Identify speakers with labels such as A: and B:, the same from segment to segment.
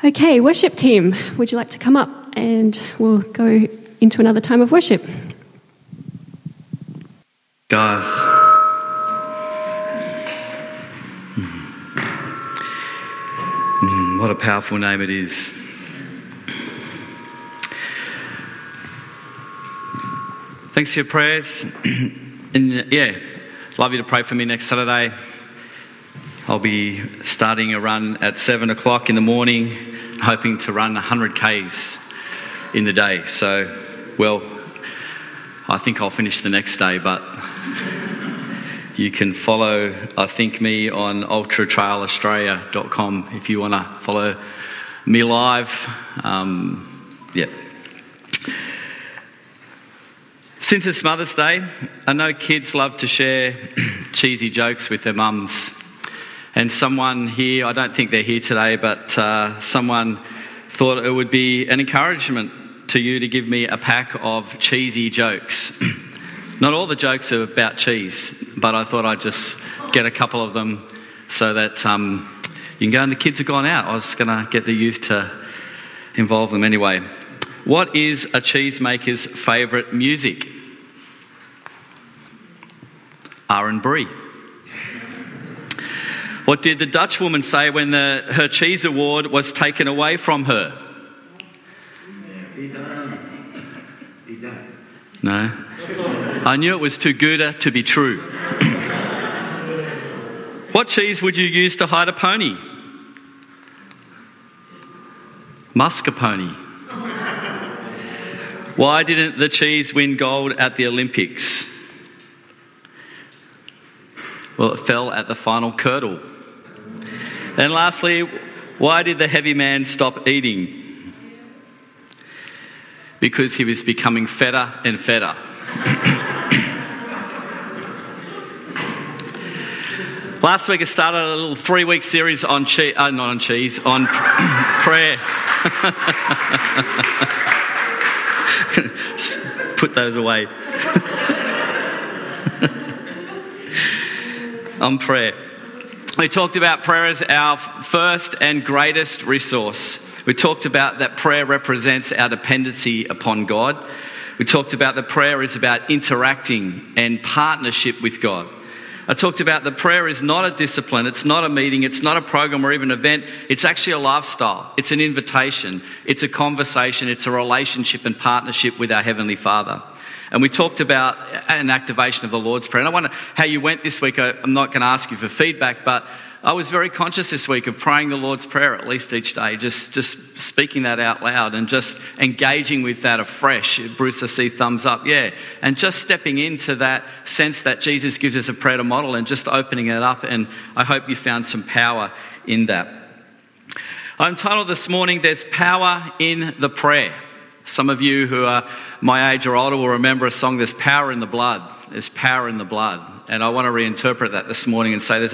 A: Okay, worship team, would you like to come up and we'll go into another time of worship?
B: Guys, what a powerful name it is. Thanks for your prayers. And love you to pray for me next Saturday. I'll be starting a run at 7 o'clock in the morning, hoping to run 100 Ks in the day. So, I think I'll finish the next day, but you can follow, me on ultratrailaustralia.com if you want to follow me live. Since it's Mother's Day, I know kids love to share cheesy jokes with their mums. And someone here, I don't think they're here today, but someone thought it would be an encouragement to you to give me a pack of cheesy jokes. Not all the jokes are about cheese, but I thought I'd just get a couple of them so that you can go and the kids have gone out. I was going to get the youth to involve them anyway. What is a cheesemaker's favourite music? R&B. What did the Dutch woman say when her cheese award was taken away from her? No? I knew it was too good to be true. What cheese would you use to hide a pony? Mascarpone. Why didn't the cheese win gold at the Olympics? Well, it fell at the final curdle. And lastly, why did the heavy man stop eating? Because he was becoming fatter and fatter. Last week I started a little 3-week series on prayer. Put those away. On prayer. We talked about prayer as our first and greatest resource. We talked about that prayer represents our dependency upon God. We talked about that prayer is about interacting and partnership with God. I talked about that prayer is not a discipline, it's not a meeting, it's not a program or even an event. It's actually a lifestyle. It's an invitation. It's a conversation. It's a relationship and partnership with our Heavenly Father. And we talked about an activation of the Lord's Prayer. And I wonder how you went this week. I'm not going to ask you for feedback, but I was very conscious this week of praying the Lord's Prayer at least each day, just speaking that out loud and just engaging with that afresh. Bruce, I see thumbs up, yeah. And just stepping into that sense that Jesus gives us a prayer to model and just opening it up. And I hope you found some power in that. I'm titled this morning, There's Power in the Prayer. Some of you who are my age or older will remember a song, There's Power in the Blood. There's power in the blood. And I want to reinterpret that this morning and say there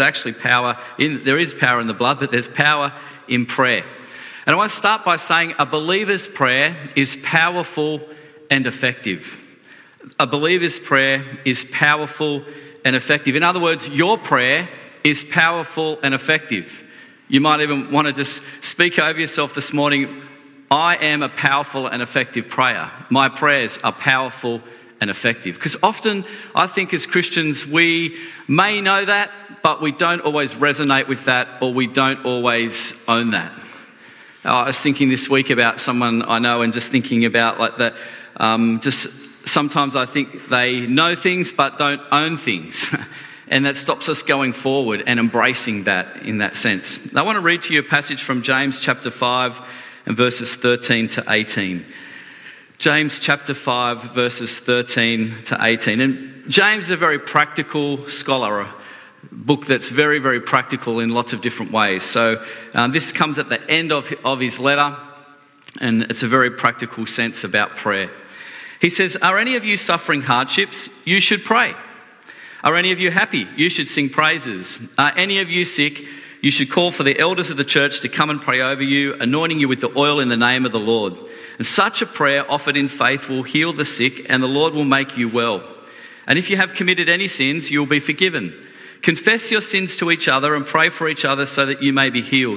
B: is power in the blood, but there's power in prayer. And I want to start by saying a believer's prayer is powerful and effective. A believer's prayer is powerful and effective. In other words, your prayer is powerful and effective. You might even want to just speak over yourself this morning. I am a powerful and effective prayer. My prayers are powerful and effective. Because often, I think as Christians, we may know that, but we don't always resonate with that, or we don't always own that. I was thinking this week about someone I know and just thinking about like that. Just sometimes I think they know things but don't own things. And that stops us going forward and embracing that in that sense. I want to read to you a passage from James chapter 5 and verses 13 to 18. James chapter 5, verses 13 to 18. And James is a very practical scholar, a book that's very, very practical in lots of different ways. So this comes at the end of his letter, and it's a very practical sense about prayer. He says, are any of you suffering hardships? You should pray. Are any of you happy? You should sing praises. Are any of you sick? You should call for the elders of the church to come and pray over you, anointing you with the oil in the name of the Lord. And such a prayer offered in faith will heal the sick, and the Lord will make you well. And if you have committed any sins, you will be forgiven. Confess your sins to each other and pray for each other so that you may be healed.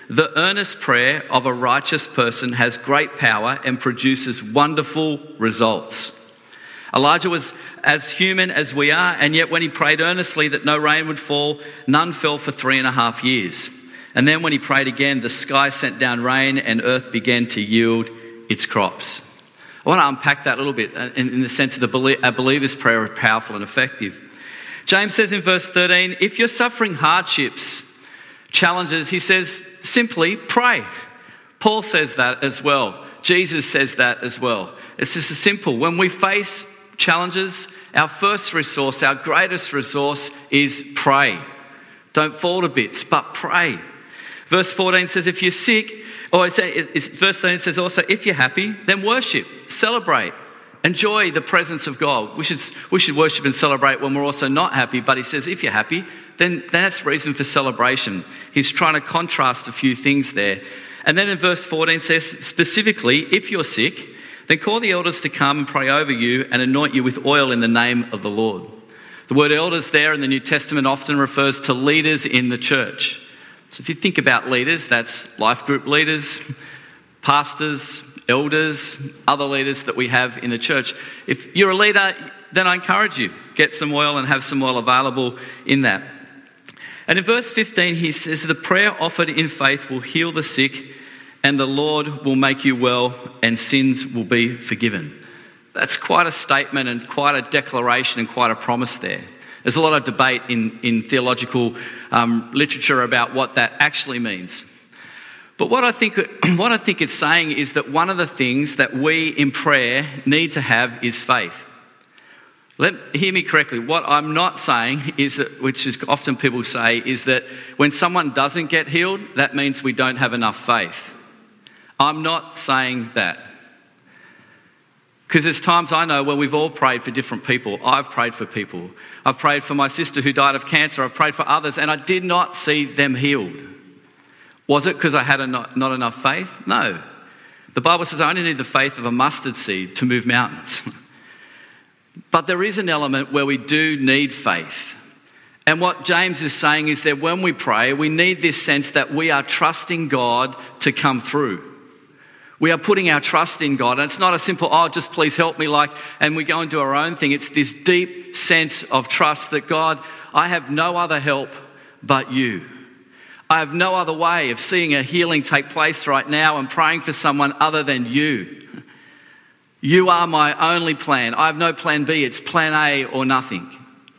B: The earnest prayer of a righteous person has great power and produces wonderful results. Elijah was as human as we are, and yet when he prayed earnestly that no rain would fall, none fell for 3.5 years. And then when he prayed again, the sky sent down rain and earth began to yield its crops. I want to unpack that a little bit in the sense of a believer's prayer is powerful and effective. James says in verse 13, if you're suffering hardships, challenges, he says, simply pray. Paul says that as well. Jesus says that as well. It's just simple. When we face challenges, our first resource, our greatest resource is pray. Don't fall to bits, but pray. Verse 14 says, if you're sick, verse 13 says also, if you're happy, then worship, celebrate, enjoy the presence of God. We should worship and celebrate when we're also not happy, but he says, if you're happy, then that's reason for celebration. He's trying to contrast a few things there. And then in verse 14 says, specifically, if you're sick, then call the elders to come and pray over you and anoint you with oil in the name of the Lord. The word elders there in the New Testament often refers to leaders in the church. So if you think about leaders, that's life group leaders, pastors, elders, other leaders that we have in the church. If you're a leader, then I encourage you, get some oil and have some oil available in that. And in verse 15, he says, the prayer offered in faith will heal the sick, and the Lord will make you well, and sins will be forgiven. That's quite a statement and quite a declaration and quite a promise there. There's a lot of debate in theological literature about what that actually means. But what I think it's saying is that one of the things that we in prayer need to have is faith. Hear me correctly. What I'm not saying is that, which is often people say, is that when someone doesn't get healed, that means we don't have enough faith. I'm not saying that. Because there's times I know where we've all prayed for different people. I've prayed for people. I've prayed for my sister who died of cancer. I've prayed for others, and I did not see them healed. Was it because I had not enough faith? No. The Bible says I only need the faith of a mustard seed to move mountains. But there is an element where we do need faith. And what James is saying is that when we pray, we need this sense that we are trusting God to come through. We are putting our trust in God. And it's not a simple, just please help me, and we go and do our own thing. It's this deep sense of trust that God, I have no other help but you. I have no other way of seeing a healing take place right now and praying for someone other than you. You are my only plan. I have no plan B. It's plan A or nothing.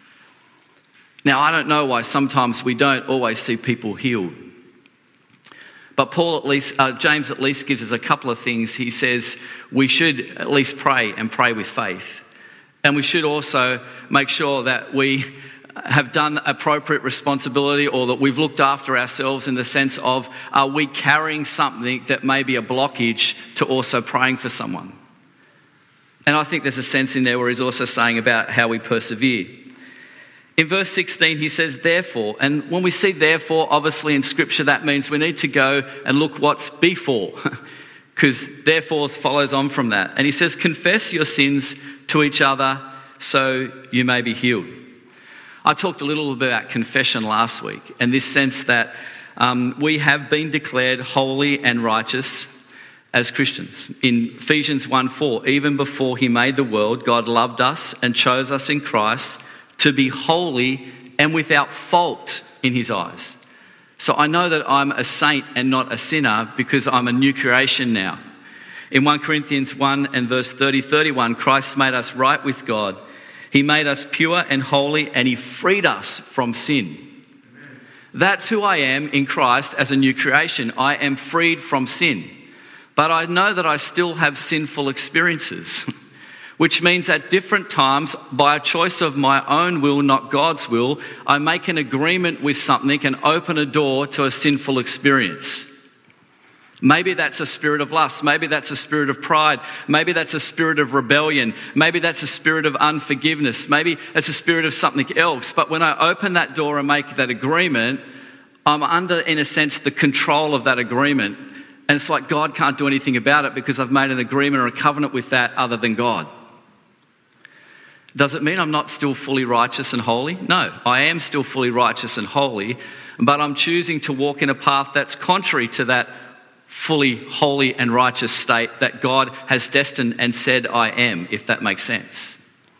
B: Now, I don't know why sometimes we don't always see people healed. But James at least gives us a couple of things. He says we should at least pray and pray with faith. And we should also make sure that we have done appropriate responsibility, or that we've looked after ourselves in the sense of, are we carrying something that may be a blockage to also praying for someone? And I think there's a sense in there where he's also saying about how we persevere. In verse 16, he says, therefore, and when we see therefore, obviously in Scripture, that means we need to go and look what's before, because therefore follows on from that. And he says, confess your sins to each other so you may be healed. I talked a little bit about confession last week, and this sense that we have been declared holy and righteous as Christians. In Ephesians 1:4, even before he made the world, God loved us and chose us in Christ to be holy and without fault in his eyes. So I know that I'm a saint and not a sinner because I'm a new creation now. In 1 Corinthians 1 and verse 30-31, Christ made us right with God. He made us pure and holy, and he freed us from sin. That's who I am in Christ as a new creation. I am freed from sin. But I know that I still have sinful experiences, which means at different times, by a choice of my own will, not God's will, I make an agreement with something and open a door to a sinful experience. Maybe that's a spirit of lust. Maybe that's a spirit of pride. Maybe that's a spirit of rebellion. Maybe that's a spirit of unforgiveness. Maybe that's a spirit of something else. But when I open that door and make that agreement, I'm under, in a sense, the control of that agreement. And it's like God can't do anything about it because I've made an agreement or a covenant with that other than God. Does it mean I'm not still fully righteous and holy? No, I am still fully righteous and holy. but I'm choosing to walk in a path that's contrary to that fully holy and righteous state that God has destined and said I am, if that makes sense.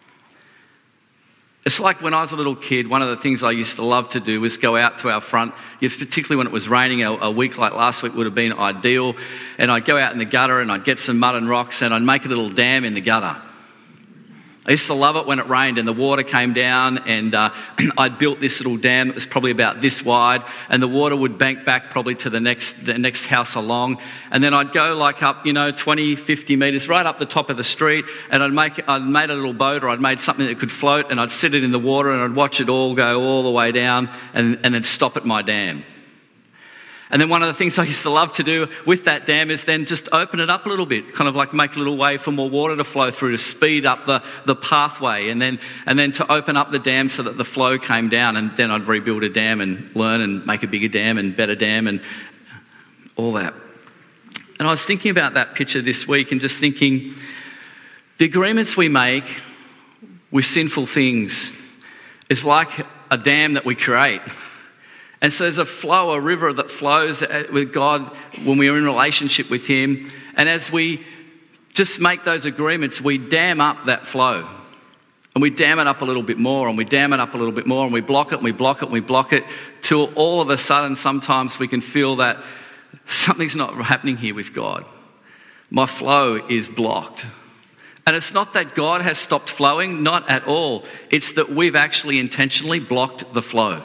B: It's like when I was a little kid, one of the things I used to love to do was go out to our front, particularly when it was raining. A week like last week would have been ideal. And I'd go out in the gutter and I'd get some mud and rocks and I'd make a little dam in the gutter. I used to love it when it rained and the water came down, and I'd built this little dam that was probably about this wide, and the water would bank back probably to the next house along. And then I'd go like up, 20, 50 metres right up the top of the street, and I'd made a little boat, or I'd made something that could float, and I'd sit it in the water and I'd watch it all go all the way down and then stop at my dam. And then one of the things I used to love to do with that dam is then just open it up a little bit, kind of like make a little way for more water to flow through to speed up the pathway, and then to open up the dam so that the flow came down, and then I'd rebuild a dam and learn and make a bigger dam and better dam and all that. And I was thinking about that picture this week and just thinking, the agreements we make with sinful things is like a dam that we create. And so there's a river that flows with God when we are in relationship with Him. And as we just make those agreements, we dam up that flow. And we dam it up a little bit more, and we dam it up a little bit more, and we block it, and we block it, and we block it, till all of a sudden sometimes we can feel that something's not happening here with God. My flow is blocked. And it's not that God has stopped flowing, not at all. It's that we've actually intentionally blocked the flow.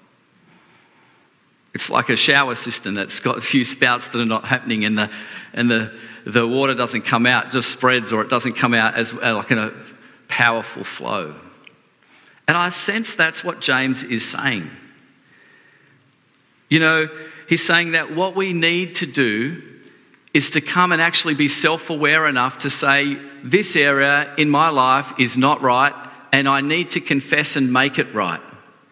B: It's like a shower system that's got a few spouts that are not happening, and the water doesn't come out, just spreads, or it doesn't come out as like in a powerful flow. And I sense that's what James is saying. He's saying that what we need to do is to come and actually be self-aware enough to say, this area in my life is not right, and I need to confess and make it right.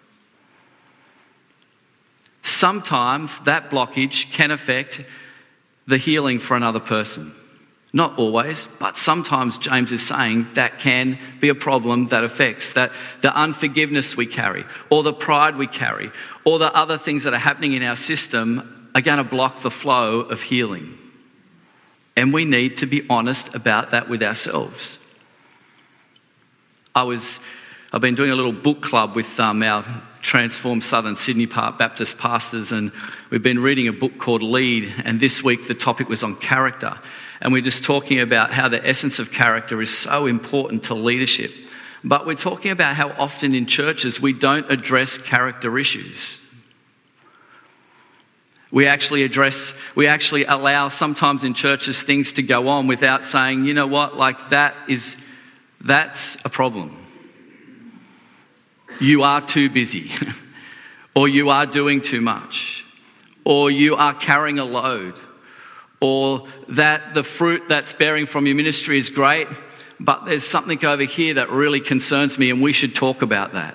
B: Sometimes that blockage can affect the healing for another person. Not always, but sometimes James is saying that can be a problem that affects that the unforgiveness we carry, or the pride we carry, or the other things that are happening in our system are going to block the flow of healing. And we need to be honest about that with ourselves. I've been doing a little book club with our Transform Southern Sydney Baptist pastors, and we've been reading a book called Lead, and this week the topic was on character, and we're just talking about how the essence of character is so important to leadership. But we're talking about how often in churches we don't address character issues. We actually allow sometimes in churches things to go on without saying, you know what, like that's a problem. You are too busy, or you are doing too much, or you are carrying a load, or that the fruit that's bearing from your ministry is great, but there's something over here that really concerns me and we should talk about that.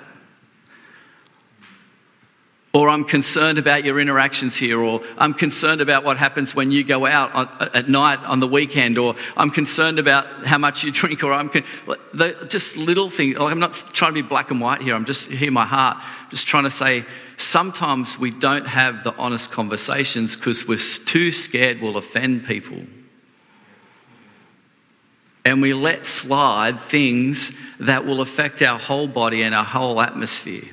B: Or I'm concerned about your interactions here, or I'm concerned about what happens when you go out at night on the weekend, or I'm concerned about how much you drink, or just little things. I'm not trying to be black and white here. I'm just hear my heart. Just trying to say sometimes we don't have the honest conversations because we're too scared we'll offend people. And we let slide things that will affect our whole body and our whole atmosphere.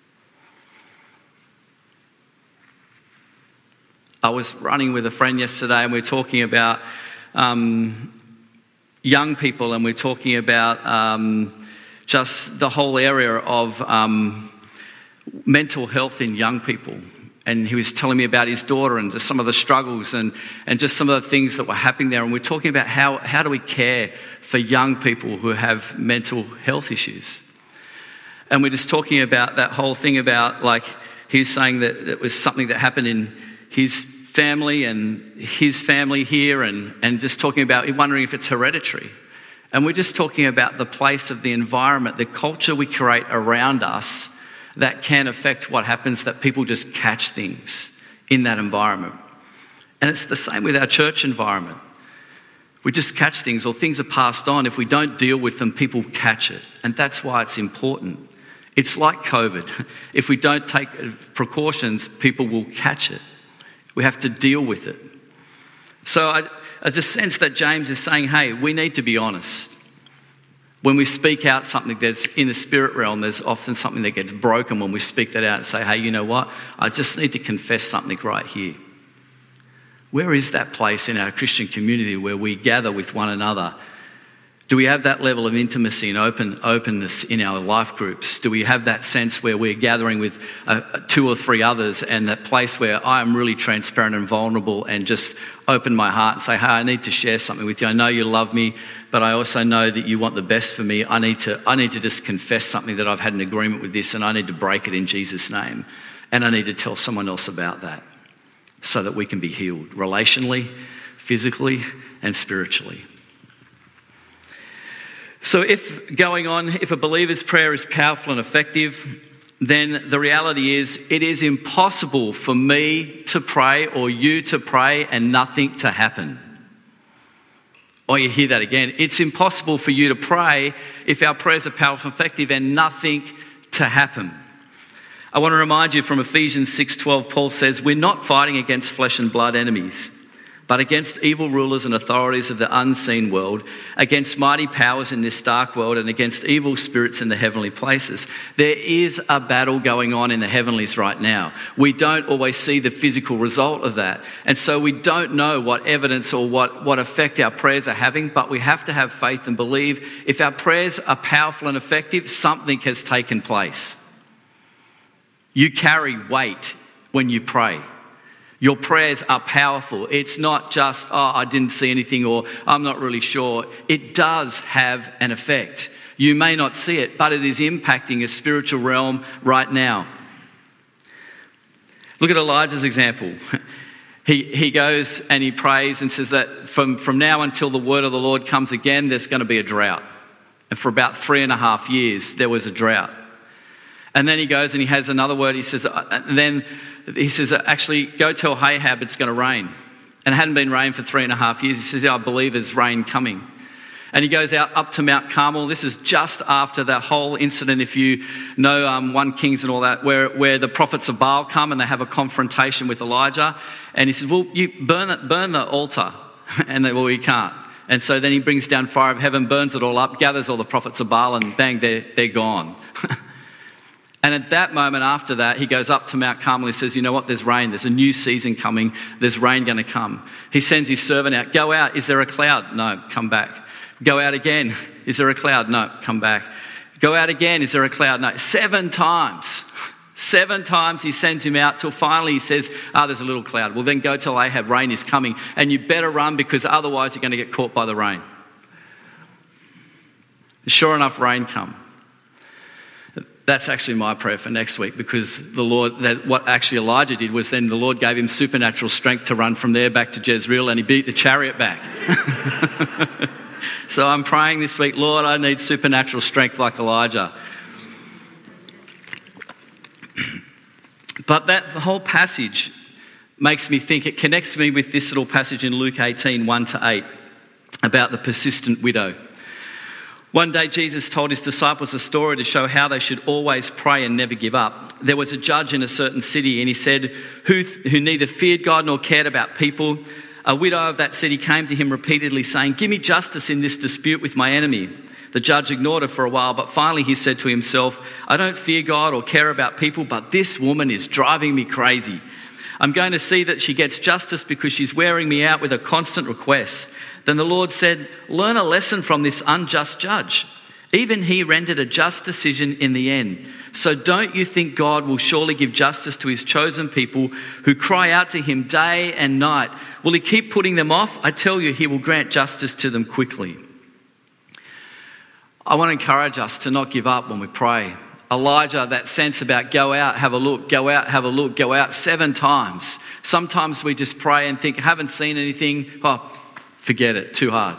B: I was running with a friend yesterday, and we were talking about young people, and we're talking about just the whole area of mental health in young people. And he was telling me about his daughter and just some of the struggles and just some of the things that were happening there. And we're talking about how do we care for young people who have mental health issues. And we're just talking about that whole thing about, like, he's saying that it was something that happened in his family and his family here, and just talking about wondering if it's hereditary. And we're just talking about the place of the environment, the culture we create around us that can affect what happens, that people just catch things in that environment. And it's the same with our church environment. We just catch things, or things are passed on. If we don't deal with them, people catch it. And that's why it's important. It's like COVID. If we don't take precautions, people will catch it. We have to deal with it. So I just sense that James is saying, hey, we need to be honest. When we speak out something that's in the spirit realm, there's often something that gets broken when we speak that out and say, hey, you know what? I just need to confess something right here. Where is that place in our Christian community where we gather with one another? Do we have that level of intimacy and openness in our life groups? Do we have that sense where we're gathering with 2 or 3 others, and that place where I am really transparent and vulnerable and just open my heart and say, hey, I need to share something with you. I know you love me, but I also know that you want the best for me. I need to just confess something that I've had an agreement with this, and I need to break it in Jesus' name. And I need to tell someone else about that so that we can be healed relationally, physically, and spiritually. So if a believer's prayer is powerful and effective, then the reality is it is impossible for me to pray or you to pray and nothing to happen. Or you hear that again. It's impossible for you to pray if our prayers are powerful and effective and nothing to happen. I want to remind you from Ephesians 6:12, Paul says, we're not fighting against flesh and blood enemies, but against evil rulers and authorities of the unseen world, against mighty powers in this dark world, and against evil spirits in the heavenly places. There is a battle going on in the heavenlies right now. We don't always see the physical result of that. And so we don't know what evidence or what effect our prayers are having, but we have to have faith and believe if our prayers are powerful and effective, something has taken place. You carry weight when you pray. Your prayers are powerful. It's not just, I didn't see anything, or I'm not really sure. It does have an effect. You may not see it, but it is impacting a spiritual realm right now. Look at Elijah's example. He goes and he prays and says that from now until the word of the Lord comes again, there's going to be a drought. And for about 3.5 years, there was a drought. And then he goes and he has another word. He says, actually, go tell Ahab it's going to rain. And it hadn't been rain for 3.5 years. He says, I believe there's rain coming. And he goes out up to Mount Carmel. This is just after that whole incident, if you know 1 Kings and all that, where the prophets of Baal come and they have a confrontation with Elijah. And he says, well, you burn the altar. And they, well, you can't. And so then he brings down fire of heaven, burns it all up, gathers all the prophets of Baal, and bang, they're gone. And at that moment after that, he goes up to Mount Carmel. He says, you know what, there's rain. There's a new season coming. There's rain going to come. He sends his servant out. Go out. Is there a cloud? No, come back. Go out again. Is there a cloud? No, come back. Go out again. Is there a cloud? No. 7 times. 7 times he sends him out till finally he says, there's a little cloud. Well, then go tell Ahab rain is coming. And you better run because otherwise you're going to get caught by the rain. Sure enough, rain come. That's actually my prayer for next week, because the Lord, what actually Elijah did was then the Lord gave him supernatural strength to run from there back to Jezreel, and he beat the chariot back. So I'm praying this week, Lord, I need supernatural strength like Elijah. But that whole passage makes me think, it connects me with this little passage in Luke 18, 1-8, about the persistent widow. One day Jesus told his disciples a story to show how they should always pray and never give up. There was a judge in a certain city, and he said, who neither feared God nor cared about people. A widow of that city came to him repeatedly saying, give me justice in this dispute with my enemy. The judge ignored her for a while, but finally he said to himself, I don't fear God or care about people, but this woman is driving me crazy. I'm going to see that she gets justice because she's wearing me out with her constant requests. Then the Lord said, learn a lesson from this unjust judge. Even he rendered a just decision in the end. So don't you think God will surely give justice to his chosen people who cry out to him day and night? Will he keep putting them off? I tell you, he will grant justice to them quickly. I want to encourage us to not give up when we pray. Elijah, that sense about go out, have a look, go out, have a look, go out 7 times. Sometimes we just pray and think, haven't seen anything. Oh, forget it, too hard.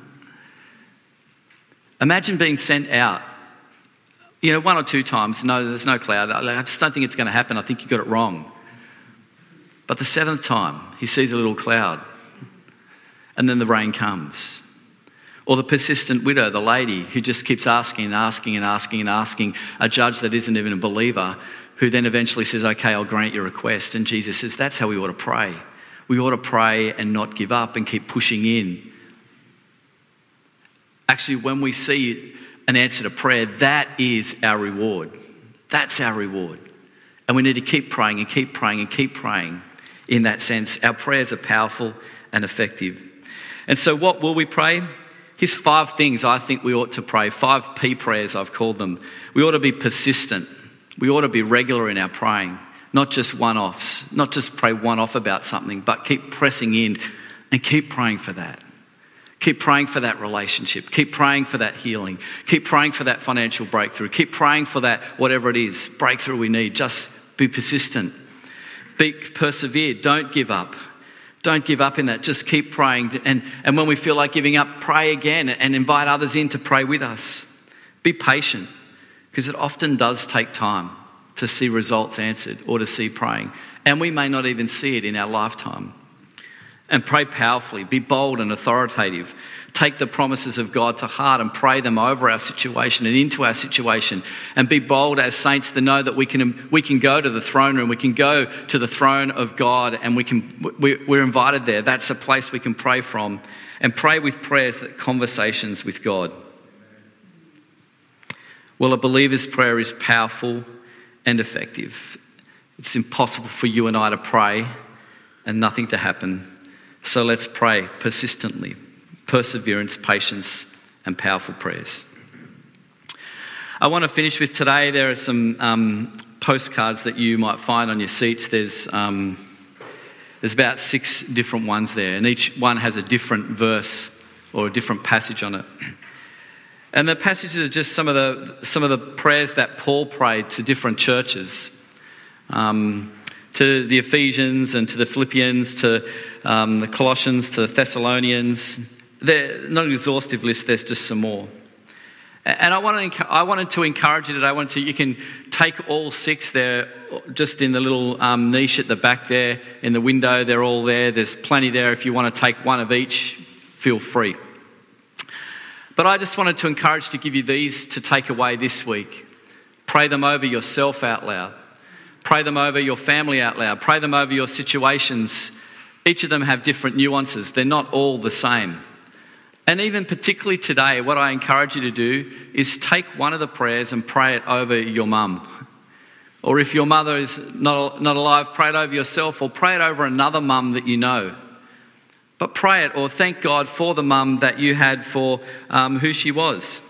B: Imagine being sent out, 1 or 2 times. No, there's no cloud. I just don't think it's going to happen. I think you got it wrong. But the 7th time, he sees a little cloud. And then the rain comes. Or the persistent widow, the lady who just keeps asking and asking and asking and asking a judge that isn't even a believer, who then eventually says, okay, I'll grant your request. And Jesus says, that's how we ought to pray. We ought to pray and not give up and keep pushing in. Actually, when we see an answer to prayer, that is our reward. That's our reward. And we need to keep praying and keep praying and keep praying in that sense. Our prayers are powerful and effective. And so what will we pray? Here's 5 things I think we ought to pray. 5 P prayers, I've called them. We ought to be persistent. We ought to be regular in our praying, not just one-offs, not just pray one-off about something, but keep pressing in and keep praying for that. Keep praying for that relationship. Keep praying for that healing. Keep praying for that financial breakthrough. Keep praying for that, whatever it is, breakthrough we need. Just be persistent. Persevere. Don't give up. Don't give up in that. Just keep praying. And when we feel like giving up, pray again and invite others in to pray with us. Be patient, because it often does take time to see results answered or to see praying. And we may not even see it in our lifetime. And pray powerfully. Be bold and authoritative. Take the promises of God to heart and pray them over our situation and into our situation. And be bold as saints to know that we can go to the throne room. We can go to the throne of God, and we're invited there. That's a place we can pray from. And pray with prayers, that conversations with God. Well, a believer's prayer is powerful and effective. It's impossible for you and I to pray and nothing to happen. So let's pray persistently. Perseverance, patience, and powerful prayers. I want to finish with today. There are some postcards that you might find on your seats. There's about 6 different ones there, and each one has a different verse or a different passage on it. And the passages are just some of the prayers that Paul prayed to different churches, to the Ephesians and to the Philippians, to the Colossians, to the Thessalonians. They're not an exhaustive list. There's just some more. And I wanted to encourage you today. You can take all 6 there, just in the little niche at the back there in the window. They're all there. There's plenty there. If you want to take one of each, feel free. But I just wanted to encourage to give you these to take away this week. Pray them over yourself out loud. Pray them over your family out loud. Pray them over your situations. Each of them have different nuances. They're not all the same. And even particularly today, what I encourage you to do is take one of the prayers and pray it over your mum. Or if your mother is not alive, pray it over yourself, or pray it over another mum that you know. But pray it, or thank God for the mum that you had, for who she was.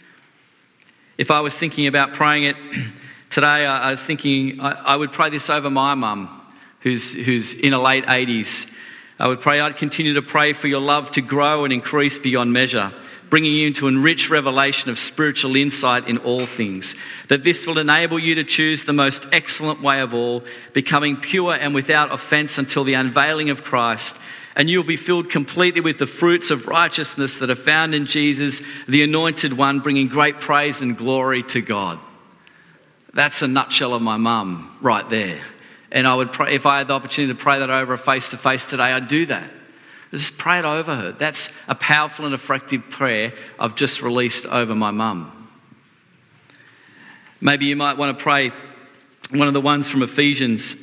B: If I was thinking about praying it today, I was thinking I would pray this over my mum, who's in her late 80s. I would pray, I'd continue to pray for your love to grow and increase beyond measure, bringing you into enriched revelation of spiritual insight in all things, that this will enable you to choose the most excellent way of all, becoming pure and without offence until the unveiling of Christ, and you will be filled completely with the fruits of righteousness that are found in Jesus, the Anointed One, bringing great praise and glory to God. That's a nutshell of my mum right there. And I would pray, if I had the opportunity to pray that over her face-to-face today, I'd do that. Just pray it over her. That's a powerful and effective prayer I've just released over my mum. Maybe you might want to pray one of the ones from Ephesians.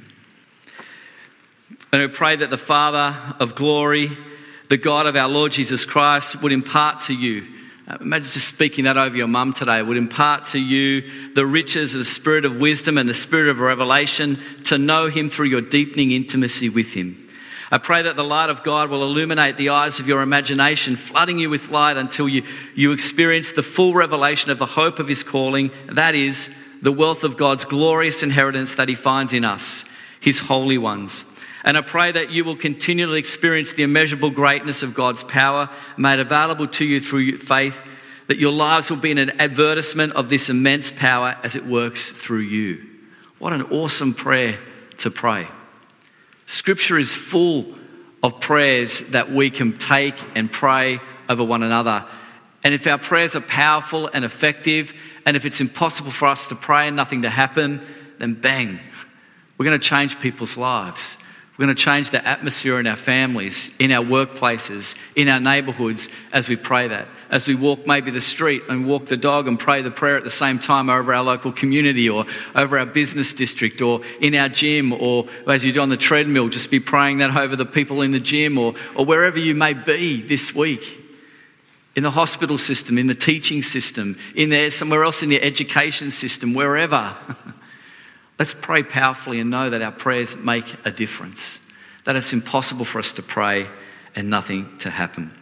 B: And I pray that the Father of glory, the God of our Lord Jesus Christ, would impart to you, imagine just speaking that over your mum today, would impart to you the riches of the spirit of wisdom and the spirit of revelation to know him through your deepening intimacy with him. I pray that the light of God will illuminate the eyes of your imagination, flooding you with light until you experience the full revelation of the hope of his calling, that is, the wealth of God's glorious inheritance that he finds in us, his holy ones. And I pray that you will continually experience the immeasurable greatness of God's power made available to you through faith, that your lives will be an advertisement of this immense power as it works through you. What an awesome prayer to pray. Scripture is full of prayers that we can take and pray over one another. And if our prayers are powerful and effective, and if it's impossible for us to pray and nothing to happen, then bang, we're going to change people's lives. We're going to change the atmosphere in our families, in our workplaces, in our neighbourhoods as we pray that. As we walk maybe the street and walk the dog and pray the prayer at the same time over our local community or over our business district or in our gym, or as you do on the treadmill, just be praying that over the people in the gym or wherever you may be this week. In the hospital system, in the teaching system, in there somewhere else in the education system, wherever. Let's pray powerfully and know that our prayers make a difference. That it's impossible for us to pray and nothing to happen.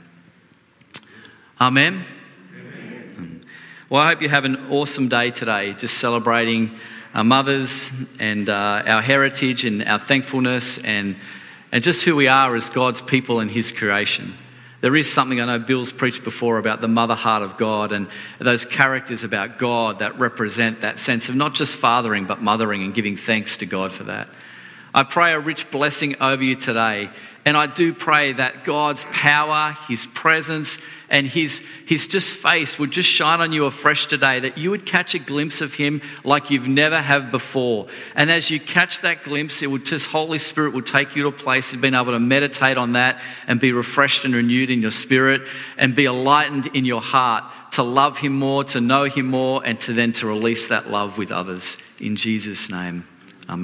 B: Amen? Amen. Well, I hope you have an awesome day today, just celebrating our mothers and our heritage and our thankfulness and just who we are as God's people and his creation. There is something, I know Bill's preached before about the mother heart of God and those characters about God that represent that sense of not just fathering but mothering and giving thanks to God for that. I pray a rich blessing over you today, and I do pray that God's power, his presence and his just face would just shine on you afresh today, that you would catch a glimpse of him like you've never have before. And as you catch that glimpse, Holy Spirit will take you to a place of being able to meditate on that and be refreshed and renewed in your spirit and be enlightened in your heart to love him more, to know him more, and to release that love with others. In Jesus' name.